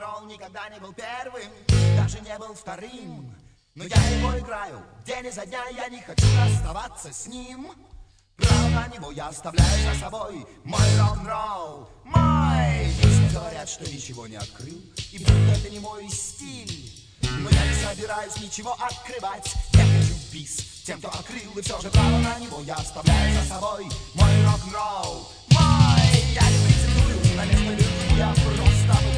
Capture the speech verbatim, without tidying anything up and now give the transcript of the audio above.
рок-н-ролл никогда не был первым, даже не был вторым. Но я его играю день изо дня, я не хочу расставаться с ним. Право на него я оставляю за собой мой рок-н-ролл, мой. Пусть говорят, что ничего не открыл, и будто это не мой стиль. Но я не собираюсь ничего открывать, я хочу бис тем, кто открыл, и все же право на него я оставляю за собой мой рок-н-ролл, мой. Я не претендую на место любви, я просто